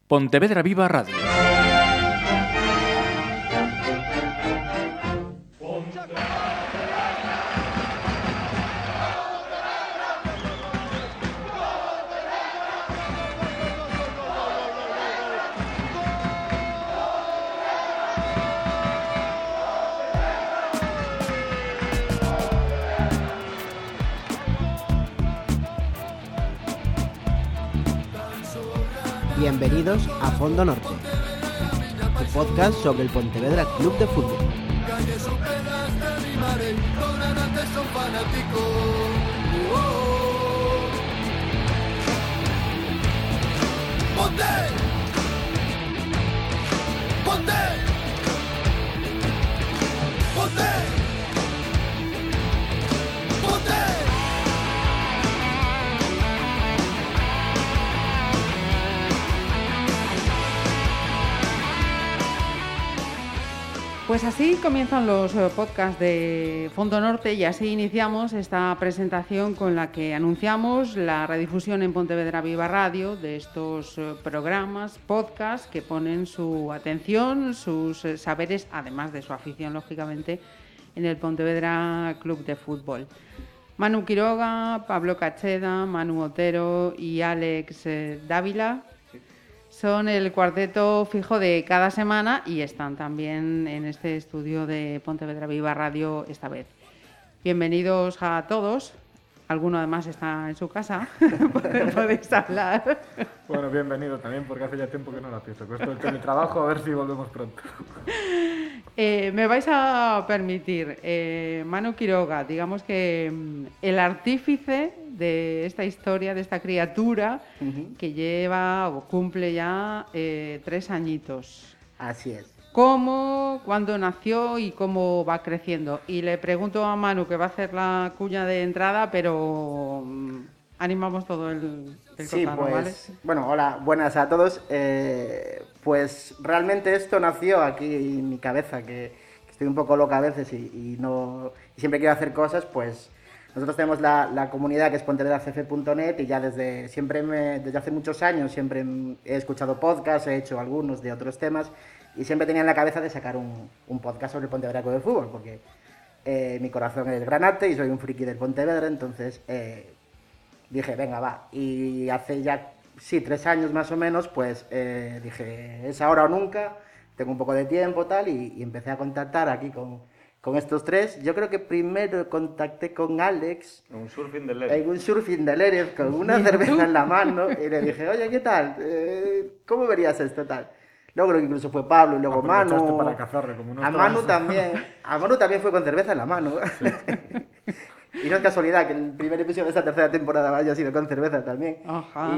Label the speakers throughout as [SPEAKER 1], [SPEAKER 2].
[SPEAKER 1] Pontevedra Viva Radio.
[SPEAKER 2] Bienvenidos a Fondo Norte, tu podcast sobre el Pontevedra Club de Fútbol.
[SPEAKER 3] Pues así comienzan los podcasts de Fondo Norte y así iniciamos esta presentación con la que anunciamos la redifusión en Pontevedra Viva Radio de estos programas, podcasts que ponen su atención, sus saberes, además de su afición, lógicamente, en el Pontevedra Club de Fútbol. Manu Quiroga, Pablo Cacheda, Manu Otero y Alex Dávila son el cuarteto fijo de cada semana y están también en este estudio de Pontevedra Viva Radio esta vez. Bienvenidos a todos. Alguno además está en su casa. Podéis hablar.
[SPEAKER 4] Bueno, bienvenido también porque hace ya tiempo que no la pienso. Con esto del teletrabajo, a ver si volvemos pronto.
[SPEAKER 3] Me vais a permitir, Manu Quiroga, digamos que el artífice de esta historia, de esta criatura que lleva o cumple ya 3 añitos.
[SPEAKER 2] Así es.
[SPEAKER 3] ¿Cómo, cuándo nació y cómo va creciendo? Y le pregunto a Manu, que va a hacer la cuña de entrada, pero animamos todo el
[SPEAKER 2] Sí,
[SPEAKER 3] cotarro,
[SPEAKER 2] pues,
[SPEAKER 3] ¿vale?
[SPEAKER 2] bueno, hola, buenas a todos. Pues realmente esto nació aquí en mi cabeza, que estoy un poco loca a veces y siempre quiero hacer cosas, pues nosotros tenemos la comunidad que es pontevedracf.net y ya desde hace muchos años siempre he escuchado podcasts, he hecho algunos de otros temas y siempre tenía en la cabeza de sacar un podcast sobre el Pontevedra Club de Fútbol, porque mi corazón es granate y soy un friki del Pontevedra, entonces dije, venga, va. Y hace ya, 3 años más o menos, pues dije, es ahora o nunca, tengo un poco de tiempo tal, y empecé a contactar aquí con estos tres. Yo creo que primero contacté con Alex
[SPEAKER 4] En un surfing del Lérez.
[SPEAKER 2] en un surfing de Lérez con una cerveza en la mano y le dije, oye, ¿qué tal? ¿Cómo verías esto tal? Luego creo que incluso fue Pablo y luego
[SPEAKER 4] Aprovechaste
[SPEAKER 2] Manu.
[SPEAKER 4] para cazarle, como no
[SPEAKER 2] A
[SPEAKER 4] estabas-
[SPEAKER 2] Manu también fue con cerveza en la mano. Sí. Y no es casualidad que el primer episodio de esta tercera temporada haya sido con cerveza también.
[SPEAKER 3] Ajá.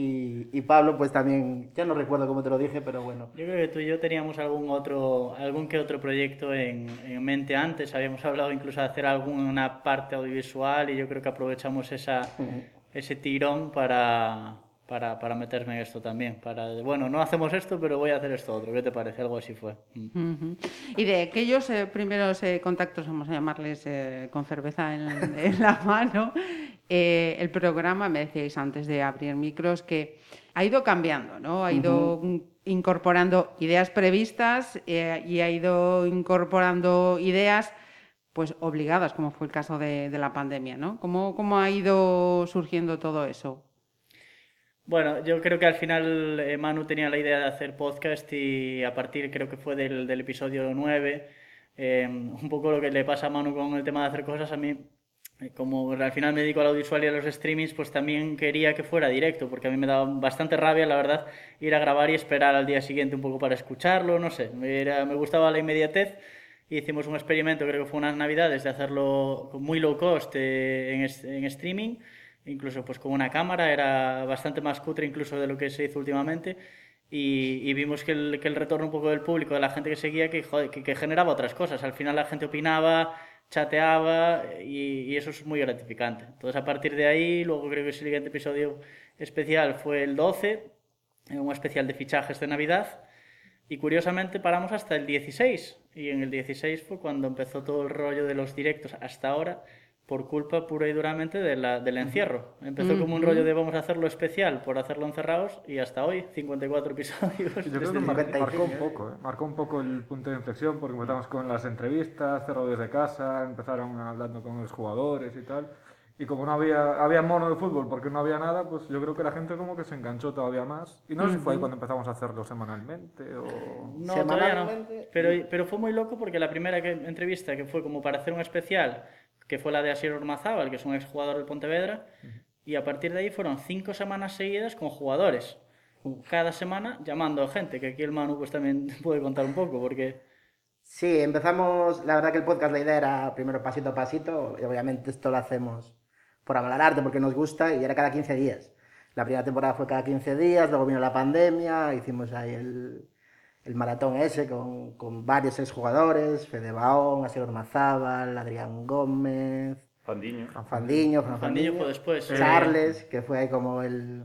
[SPEAKER 2] Y Pablo pues también, ya no recuerdo cómo te lo dije, pero bueno.
[SPEAKER 5] Yo creo que tú y yo teníamos algún que otro proyecto en mente antes. Habíamos hablado incluso de hacer alguna parte audiovisual y yo creo que aprovechamos ese tirón para meterme en esto también. Bueno, no hacemos esto, pero voy a hacer esto otro. ¿Qué te parece? Algo así fue.
[SPEAKER 3] Uh-huh. Y de aquellos primeros contactos, vamos a llamarles con cerveza en la mano, el programa, me decíais antes de abrir micros, que ha ido cambiando, ¿no? Ha ido incorporando ideas previstas y ha ido incorporando ideas pues obligadas, como fue el caso de la pandemia, ¿no? ¿Cómo ha ido surgiendo todo eso?
[SPEAKER 5] Bueno, yo creo que al final Manu tenía la idea de hacer podcast y a partir, creo que fue del episodio 9, un poco lo que le pasa a Manu con el tema de hacer cosas, a mí, como al final me dedico al audiovisual y a los streamings, pues también quería que fuera directo, porque a mí me daba bastante rabia, la verdad, ir a grabar y esperar al día siguiente un poco para escucharlo, no sé, me gustaba la inmediatez. Y hicimos un experimento, creo que fue unas navidades, de hacerlo muy low cost en streaming, incluso pues con una cámara, era bastante más cutre incluso de lo que se hizo últimamente, y vimos que el retorno un poco del público, de la gente que seguía, que generaba otras cosas. Al final la gente opinaba, chateaba y eso es muy gratificante. Entonces a partir de ahí, luego creo que el siguiente episodio especial fue el 12, un especial de fichajes de Navidad, y curiosamente paramos hasta el 16, y en el 16 fue cuando empezó todo el rollo de los directos hasta ahora, por culpa pura y duramente del encierro. Empezó como un rollo de vamos a hacerlo especial por hacerlo encerrados y hasta hoy, 54 episodios.
[SPEAKER 4] Yo creo que marcó un poco el punto de inflexión porque empezamos con las entrevistas, cerrado desde casa, empezaron hablando con los jugadores y tal. Y como no había mono de fútbol porque no había nada, pues yo creo que la gente como que se enganchó todavía más. Y no sé si fue ahí cuando empezamos a hacerlo semanalmente o...
[SPEAKER 5] No, todavía no. Pero fue muy loco porque la primera entrevista que fue como para hacer un especial, que fue la de Asier Ormazábal, que es un exjugador del Pontevedra, y a partir de ahí fueron 5 semanas seguidas con jugadores. Cada semana llamando a gente, que aquí el Manu pues también puede contar un poco, porque...
[SPEAKER 2] Sí, empezamos, la verdad que el podcast, la idea era primero pasito a pasito, y obviamente esto lo hacemos por amor al arte, porque nos gusta, y era cada 15 días. La primera temporada fue cada 15 días, luego vino la pandemia, hicimos ahí el maratón ese con varios exjugadores, Fede Baón, Asier Ormazábal, Adrián Gómez,
[SPEAKER 1] Fandiño.
[SPEAKER 2] Fran Fandiño
[SPEAKER 5] fue después.
[SPEAKER 2] Charles, que fue ahí como el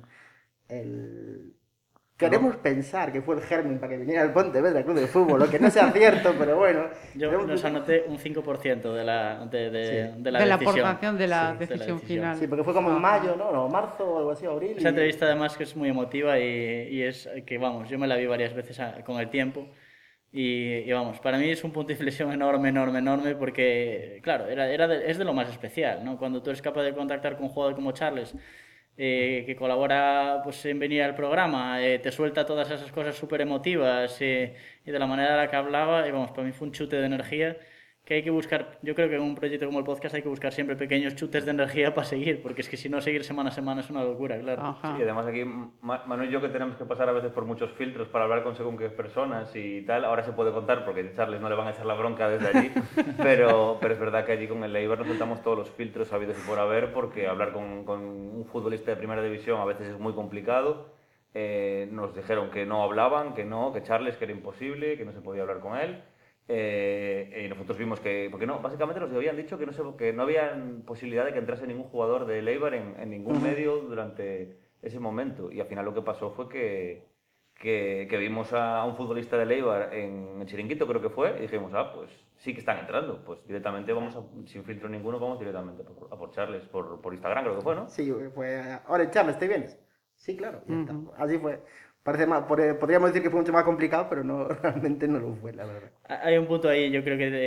[SPEAKER 2] Queremos pensar que fue el germen para que viniera el Pontevedra Club de Fútbol, lo que no sea cierto, pero bueno.
[SPEAKER 5] Yo nos anoté un 5% de la
[SPEAKER 3] aportación de la decisión final.
[SPEAKER 2] Sí, porque fue como en mayo, ¿no? O marzo o algo así, abril.
[SPEAKER 5] Esa entrevista además que es muy emotiva y es que, vamos, yo me la vi varias veces con el tiempo y vamos, para mí es un punto de inflexión enorme porque, claro, es de lo más especial, ¿no? Cuando tú eres capaz de contactar con un jugador como Charles, que colabora pues, en venir al programa, te suelta todas esas cosas súper emotivas y de la manera en la que hablaba, y vamos, para mí fue un chute de energía que hay que buscar. Yo creo que en un proyecto como el podcast hay que buscar siempre pequeños chutes de energía para seguir, porque es que si no, seguir semana a semana es una locura, claro.
[SPEAKER 1] Ajá. Sí, además aquí Manu y yo, que tenemos que pasar a veces por muchos filtros para hablar con según qué personas y tal, ahora se puede contar porque a Charles no le van a echar la bronca desde allí, pero es verdad que allí con el Eibar nos soltamos todos los filtros habidos y por haber, porque hablar con un futbolista de primera división a veces es muy complicado. Nos dijeron que no hablaban, que Charles, que era imposible, que no se podía hablar con él. Y nosotros vimos que, porque no, básicamente nos habían dicho que no había posibilidad de que entrase ningún jugador de Eibar en ningún medio durante ese momento, y al final lo que pasó fue que vimos a un futbolista de Eibar en el Chiringuito, creo que fue, y dijimos, pues sí que están entrando, pues directamente sin filtro ninguno, vamos directamente a por Charles, por Instagram creo que fue, ¿no?
[SPEAKER 2] Sí, fue, ahora Charles, ¿te vienes? Sí, claro, ya está. Así fue. Parece más, podríamos decir que fue mucho más complicado, pero no, realmente no lo fue, la verdad.
[SPEAKER 5] Hay un punto ahí, yo creo que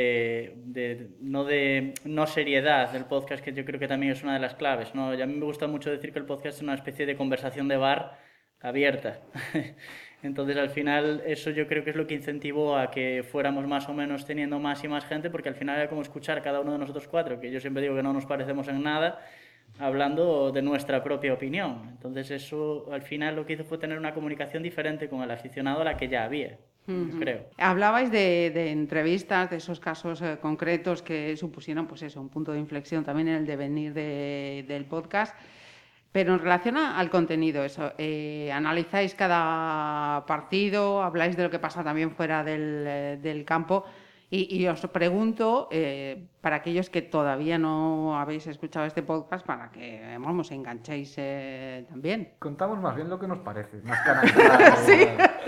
[SPEAKER 5] de no seriedad del podcast, que yo creo que también es una de las claves, ¿no? Y a mí me gusta mucho decir que el podcast es una especie de conversación de bar abierta. Entonces, al final, eso yo creo que es lo que incentivó a que fuéramos más o menos teniendo más y más gente, porque al final era como escuchar cada uno de nosotros cuatro, que yo siempre digo que no nos parecemos en nada, hablando de nuestra propia opinión. Entonces eso al final lo que hizo fue tener una comunicación diferente con el aficionado a la que ya había, creo.
[SPEAKER 3] Hablabais de entrevistas, de esos casos concretos que supusieron pues eso, un punto de inflexión también en el devenir del podcast, pero en relación al contenido, eso, analizáis cada partido, habláis de lo que pasa también fuera del campo. Y os pregunto, para aquellos que todavía no habéis escuchado este podcast, para que, vamos, enganchéis también.
[SPEAKER 4] Contamos más bien lo que nos parece, más canalizado.
[SPEAKER 3] Sí,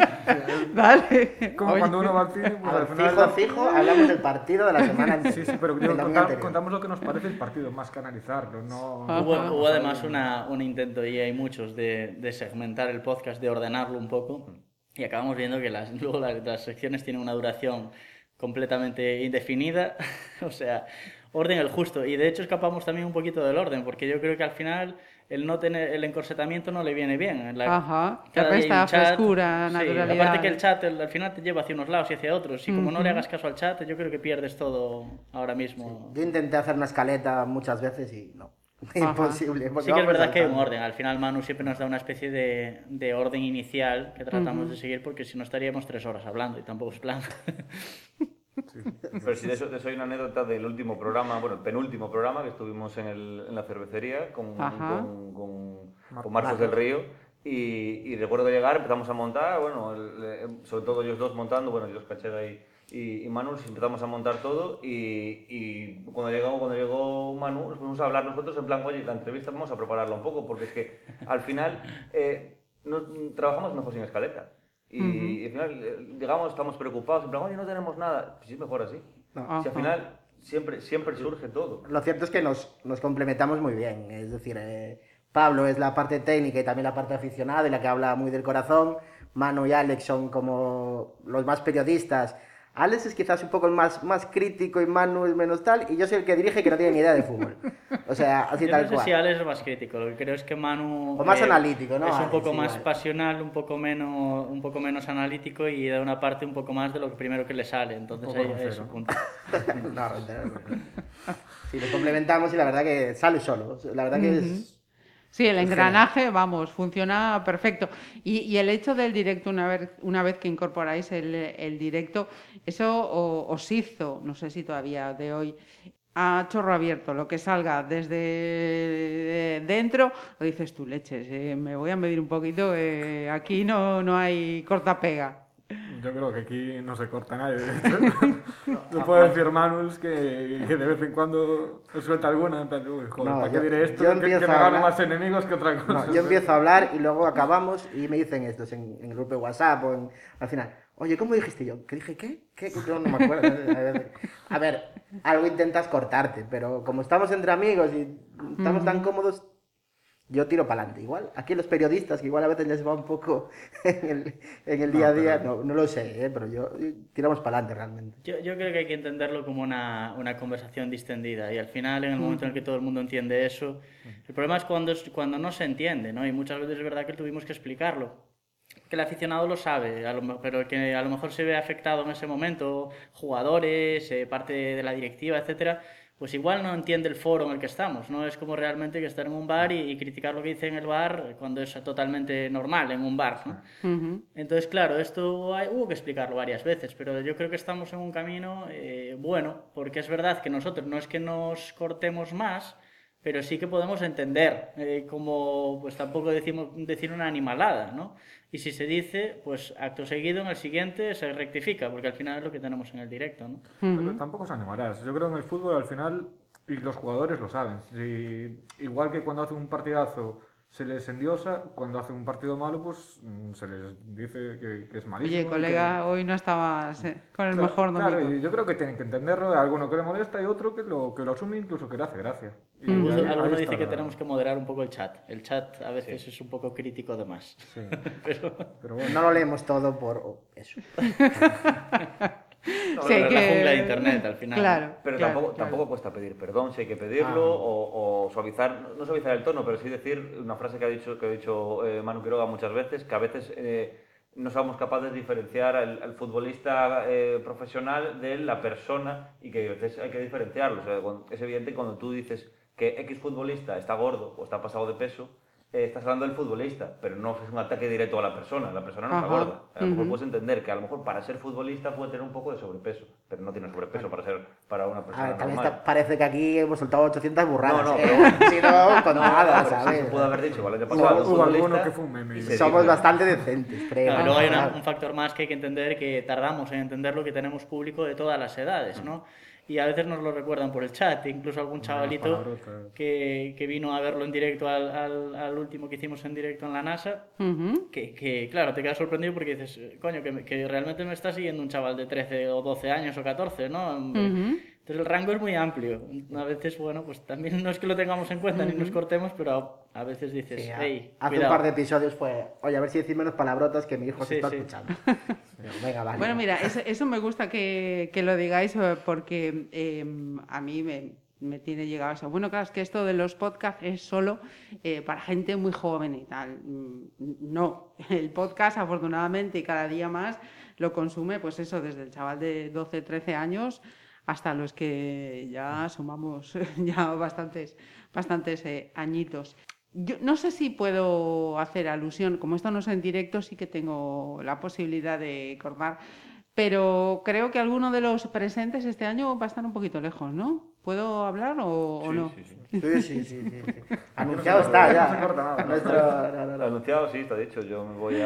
[SPEAKER 3] vale.
[SPEAKER 4] Como cuando uno va al cine, pues al final...
[SPEAKER 2] Fijo, hablamos del partido de la semana anterior.
[SPEAKER 4] Sí, pero contamos lo que nos parece el partido, más canalizarlo, ¿no...
[SPEAKER 5] Hubo además un intento, y hay muchos, de segmentar el podcast, de ordenarlo un poco, y acabamos viendo que luego las secciones tienen una duración completamente indefinida, o sea, orden el justo, y de hecho escapamos también un poquito del orden, porque yo creo que al final el encorsetamiento no le viene bien.
[SPEAKER 3] Te resta frescura, naturalidad.
[SPEAKER 5] Sí, aparte que el chat al final te lleva hacia unos lados y hacia otros, y como no le hagas caso al chat, yo creo que pierdes todo ahora mismo.
[SPEAKER 2] Sí. Yo intenté hacer una escaleta muchas veces y no. Imposible.
[SPEAKER 5] Sí que es verdad que hay un orden. Al final Manu siempre nos da una especie de orden inicial que tratamos de seguir, porque si no estaríamos 3 horas hablando y tampoco es plan.
[SPEAKER 1] Sí. Pero sí, de eso hay una anécdota del último programa, bueno, el penúltimo programa que estuvimos en la cervecería con Marcos del Río, y recuerdo llegar, empezamos a montar, bueno, sobre todo ellos dos montando, bueno, ellos Cacheda y Manu, empezamos a montar todo, y cuando llegó Manu nos fuimos a hablar nosotros en plan, oye, la entrevista vamos a prepararla un poco, porque es que al final trabajamos mejor sin escaleta. Y al final llegamos, estamos preocupados, en plan, oye, no tenemos nada. Pues sí, es mejor así. Si al final siempre surge todo.
[SPEAKER 2] Lo cierto es que nos complementamos muy bien. Es decir, Pablo es la parte técnica y también la parte aficionada, y la que habla muy del corazón. Manu y Alex son como los más periodistas. Alex es quizás un poco el más crítico y Manu es menos tal, y yo soy el que dirige, que no tiene ni idea de fútbol. O sea, así
[SPEAKER 5] Yo
[SPEAKER 2] tal
[SPEAKER 5] no sé
[SPEAKER 2] cual.
[SPEAKER 5] si Alex es más crítico, lo que creo es que Manu...
[SPEAKER 2] O más analítico, ¿no?
[SPEAKER 5] Es un
[SPEAKER 2] Alex,
[SPEAKER 5] poco más
[SPEAKER 2] igual.
[SPEAKER 5] pasional, un poco menos analítico, y da una parte un poco más de lo que primero que le sale, entonces
[SPEAKER 4] Un poco
[SPEAKER 5] ahí es
[SPEAKER 4] roncero.
[SPEAKER 5] su punto.
[SPEAKER 2] No, sí, nos complementamos y la verdad que sale solo. La verdad que es...
[SPEAKER 3] Sí, el
[SPEAKER 2] Es
[SPEAKER 3] engranaje, vamos, funciona perfecto. Y el hecho del directo, una vez que incorporáis el directo, eso os hizo, no sé si todavía de hoy, a chorro abierto, lo que salga desde dentro, lo dices tú, leches, me voy a medir un poquito, aquí no hay cortapega.
[SPEAKER 4] Yo creo que aquí no se corta nadie. No puedo decir Manuels que de vez en cuando suelta alguna. En plan, uy, joder,
[SPEAKER 2] No,
[SPEAKER 4] ¿para qué
[SPEAKER 2] yo-
[SPEAKER 4] diré esto?
[SPEAKER 2] yo
[SPEAKER 4] Que
[SPEAKER 2] empiezo
[SPEAKER 4] me
[SPEAKER 2] a
[SPEAKER 4] gano
[SPEAKER 2] hablar-
[SPEAKER 4] más enemigos que otra cosa.
[SPEAKER 2] No, yo empiezo a hablar y luego acabamos y me dicen estos en el grupo de WhatsApp o al final. Oye, ¿cómo dijiste yo? ¿Qué dije qué? ¿Qué? Yo no me acuerdo. A ver, algo intentas cortarte, pero como estamos entre amigos y estamos tan cómodos, yo tiro para adelante. Igual, aquí los periodistas, que igual a veces les va un poco en el día a día, no lo sé, pero tiramos para adelante realmente.
[SPEAKER 5] Yo creo que hay que entenderlo como una conversación distendida, y al final, en el momento en el que todo el mundo entiende eso, el problema es cuando no se entiende, ¿no? Y muchas veces es verdad que tuvimos que explicarlo. Que el aficionado lo sabe, pero que a lo mejor se ve afectado en ese momento, jugadores, parte de la directiva, etcétera, pues igual no entiende el foro en el que estamos, ¿no? Es como realmente que estar en un bar y criticar lo que dice en el bar cuando es totalmente normal en un bar, ¿no? Entonces, claro, esto hubo que explicarlo varias veces, pero yo creo que estamos en un camino bueno, porque es verdad que nosotros no es que nos cortemos más, pero sí que podemos entender, como pues tampoco decir una animalada, ¿no? Y si se dice, pues acto seguido en el siguiente se rectifica, porque al final es lo que tenemos en el directo, ¿no?
[SPEAKER 4] Pero tampoco se animarás. Yo creo que en el fútbol al final, y los jugadores lo saben, igual que cuando hacen un partidazo se les endiosa, cuando hacen un partido malo, pues se les dice que es malísimo.
[SPEAKER 3] Oye, colega, hoy no estabas con el mejor domingo.
[SPEAKER 4] Claro, y yo creo que tienen que entenderlo, a alguno que le molesta y otro que lo asume, incluso que le hace gracia. Y
[SPEAKER 5] Alguno
[SPEAKER 4] ahí
[SPEAKER 5] dice
[SPEAKER 4] está
[SPEAKER 5] que tenemos que moderar un poco el chat. El chat a veces es un poco crítico de más.
[SPEAKER 4] Sí.
[SPEAKER 5] Pero
[SPEAKER 4] bueno.
[SPEAKER 2] No lo leemos todo por eso.
[SPEAKER 3] Sí,
[SPEAKER 5] es la jungla de internet al final.
[SPEAKER 3] Claro,
[SPEAKER 1] Pero
[SPEAKER 3] claro,
[SPEAKER 1] tampoco cuesta pedir perdón, si hay que pedirlo, o suavizar, no suavizar el tono, pero sí decir una frase que ha dicho Manu Quiroga muchas veces, que a veces no somos capaces de diferenciar al futbolista profesional de la persona, y que a veces hay que diferenciarlo. O sea, es evidente cuando tú dices que X futbolista está gordo o está pasado de peso, estás hablando del futbolista, pero no es un ataque directo a la persona no está gorda. A lo mejor puedes entender que a lo mejor para ser futbolista puede tener un poco de sobrepeso, pero no tiene sobrepeso para una persona
[SPEAKER 2] También
[SPEAKER 1] normal.
[SPEAKER 2] parece que aquí hemos soltado 800 burradas.
[SPEAKER 1] No,
[SPEAKER 2] pero han sido contadas,
[SPEAKER 1] pero sí
[SPEAKER 2] ¿sabes?
[SPEAKER 1] se puede haber dicho, ¿vale? Pasado,
[SPEAKER 4] Hubo alguno que fue un meme.
[SPEAKER 1] y se
[SPEAKER 2] Somos
[SPEAKER 1] dice,
[SPEAKER 2] bastante decentes, creo.
[SPEAKER 5] Claro, y luego hay un factor más que hay que entender, que tardamos en entenderlo, que tenemos público de todas las edades, ¿no? Y a veces nos lo recuerdan por el chat, incluso algún chavalito
[SPEAKER 4] palabrotas.
[SPEAKER 5] que vino a verlo en directo al último que hicimos en directo en la NASA, que claro, te quedas sorprendido porque dices, coño, que realmente me está siguiendo un chaval de 13 o 12 años o 14, ¿no? Entonces el rango es muy amplio. A veces, bueno, pues también no es que lo tengamos en cuenta ni nos cortemos, pero a veces dices,
[SPEAKER 2] Sí,
[SPEAKER 5] hey,
[SPEAKER 2] hace
[SPEAKER 5] cuidado.
[SPEAKER 2] un par de episodios fue, oye, a ver si decís menos palabrotas que mi hijo se
[SPEAKER 5] Sí,
[SPEAKER 2] está
[SPEAKER 5] sí.
[SPEAKER 2] escuchando. Venga, vale.
[SPEAKER 3] Bueno, mira, eso me gusta que lo digáis, porque a mí me tiene llegado eso. Bueno, claro, es que esto de los podcasts es solo para gente muy joven y tal. No, el podcast afortunadamente y cada día más lo consume, pues eso, desde el chaval de 12, 13 años hasta los que ya sumamos ya bastantes añitos. Yo no sé si puedo hacer alusión, como esto no es en directo, sí que tengo la posibilidad de cortar, pero creo que alguno de los presentes este año va a estar un poquito lejos, ¿no? ¿Puedo hablar o no?
[SPEAKER 2] Sí. Anunciado está ya.
[SPEAKER 4] No se corta nada.
[SPEAKER 2] Nuestro...
[SPEAKER 1] Anunciado, sí, está dicho. Yo me voy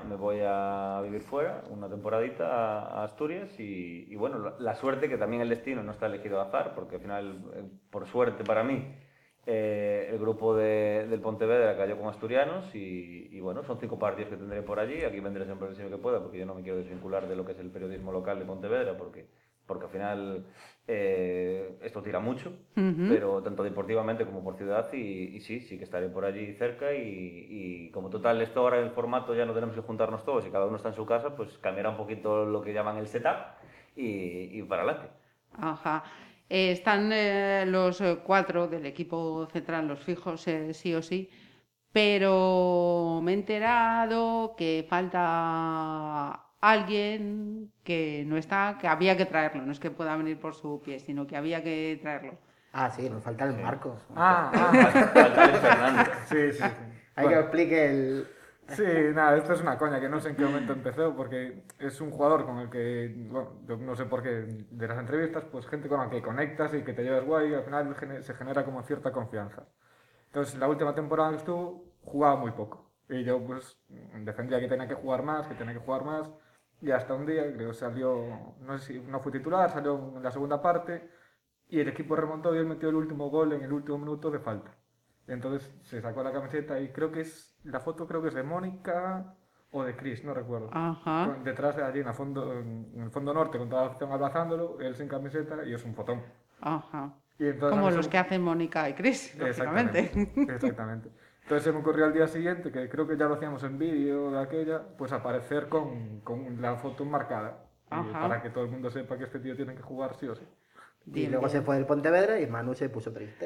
[SPEAKER 1] a vivir fuera una temporadita a Asturias y bueno, la suerte, que también el destino no está elegido al azar, porque al final, por suerte para mí, el grupo del Pontevedra cayó con asturianos y bueno, son 5 partidos que tendré por allí. Aquí vendré siempre que pueda, porque yo no me quiero desvincular de lo que es el periodismo local de Pontevedra, porque porque al final esto tira mucho, pero tanto deportivamente como por ciudad, y sí que estaré por allí cerca, y como total esto ahora el formato ya no tenemos que juntarnos todos y cada uno está en su casa, pues cambiará un poquito lo que llaman el setup y para adelante.
[SPEAKER 3] Ajá. Están los 4 del equipo central, los fijos, sí o sí, pero me he enterado que falta alguien que no está, que había que traerlo, no es que pueda venir por su pie, sino que había que traerlo.
[SPEAKER 2] Ah, sí, nos falta el Marcos.
[SPEAKER 1] Falta el Fernando.
[SPEAKER 4] Sí.
[SPEAKER 2] Hay que explique el...
[SPEAKER 4] Sí, nada, esto es una coña, que no sé en qué momento empezó, porque es un jugador con el que, bueno, yo no sé por qué, de las entrevistas, pues gente con la que conectas y que te llevas guay, y al final se genera como cierta confianza. Entonces, la última temporada que estuvo, jugaba muy poco. Y yo, pues, defendía que tenía que jugar más, y hasta un día, creo que salió, no sé si no fue titular, salió en la segunda parte, y el equipo remontó y él metió el último gol en el último minuto de falta. Entonces se sacó la camiseta y creo que es, la foto creo que es de Mónica o de Chris, no recuerdo.
[SPEAKER 3] Ajá.
[SPEAKER 4] Detrás de allí en el fondo norte, con toda la afición abrazándolo, él sin camiseta y es un fotón.
[SPEAKER 3] Ajá.
[SPEAKER 4] Y entonces,
[SPEAKER 3] como los que hacen Mónica y Chris, lógicamente.
[SPEAKER 4] Exactamente. Entonces se me ocurrió al día siguiente, que creo que ya lo hacíamos en vídeo de aquella, pues aparecer con la foto marcada. Para que todo el mundo sepa que este tío tiene que jugar sí o sí.
[SPEAKER 2] Y luego se fue del Pontevedra y Manu se puso triste.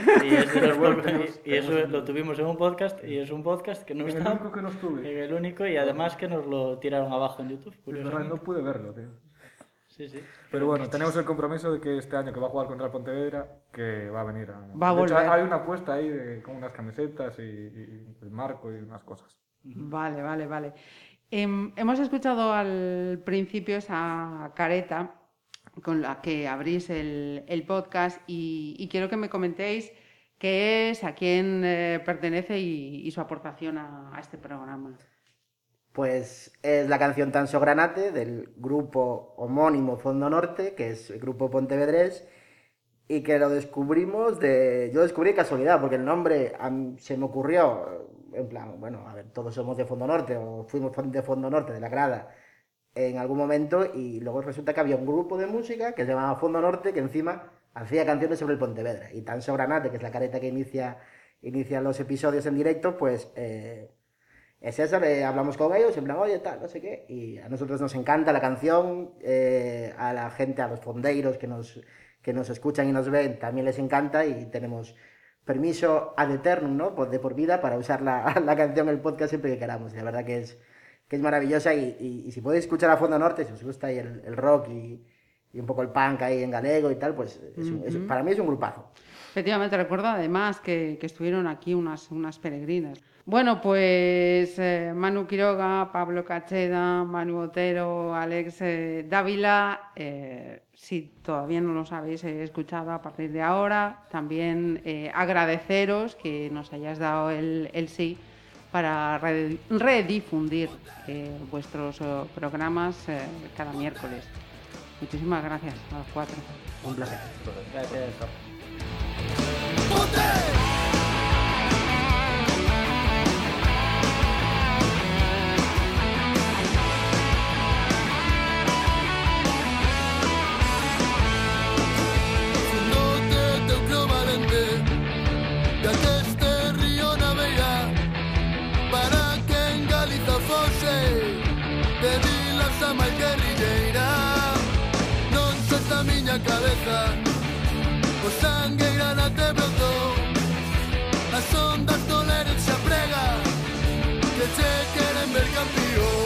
[SPEAKER 5] Y eso lo tuvimos en un podcast, y es un podcast que no está.
[SPEAKER 4] El único que no estuve.
[SPEAKER 5] El único, y además que nos lo tiraron abajo en YouTube.
[SPEAKER 4] No pude verlo, tío.
[SPEAKER 5] Sí.
[SPEAKER 4] Pero bueno, tenemos el compromiso de que este año que va a jugar contra el Pontevedra, que va a venir a...
[SPEAKER 3] Va a volver.
[SPEAKER 4] De hecho, hay una apuesta ahí con unas camisetas y el marco y unas cosas.
[SPEAKER 3] Vale. Hemos escuchado al principio esa careta con la que abrís el podcast y quiero que me comentéis qué es, a quién pertenece y su aportación a este programa.
[SPEAKER 2] Pues es la canción Tanso Granate del grupo homónimo Fondo Norte, que es el grupo pontevedrés, y que lo descubrimos yo descubrí de casualidad, porque el nombre se me ocurrió, en plan, bueno, a ver, todos somos de Fondo Norte, o fuimos de Fondo Norte, de la grada, en algún momento, y luego resulta que había un grupo de música que se llamaba Fondo Norte, que encima hacía canciones sobre el Pontevedra, y Tanso Granate, que es la careta que inicia los episodios en directo, pues es eso, hablamos con ellos, en plan, oye, tal, no sé qué, y a nosotros nos encanta la canción, a la gente, a los fondeiros que nos escuchan y nos ven, también les encanta, y tenemos permiso ad eternum, ¿no? Pues de por vida para usar la canción, el podcast siempre que queramos, y la verdad que es maravillosa, y si podéis escuchar a Fondo Norte, si os gusta ahí el rock y un poco el punk ahí en galego y tal, pues para mí es un grupazo.
[SPEAKER 3] Efectivamente, recuerdo además que estuvieron aquí unas peregrinas. Bueno, pues Manu Quiroga, Pablo Cacheda, Manu Otero, Alex Dávila, si todavía no los habéis escuchado a partir de ahora, también agradeceros que nos hayáis dado el sí para redifundir vuestros programas cada miércoles. Muchísimas gracias a los 4.
[SPEAKER 2] Un placer.
[SPEAKER 5] Gracias.
[SPEAKER 6] Cabeza, o sangue granate brotou, as ondas doleres se aprega, que che queren ver campeón.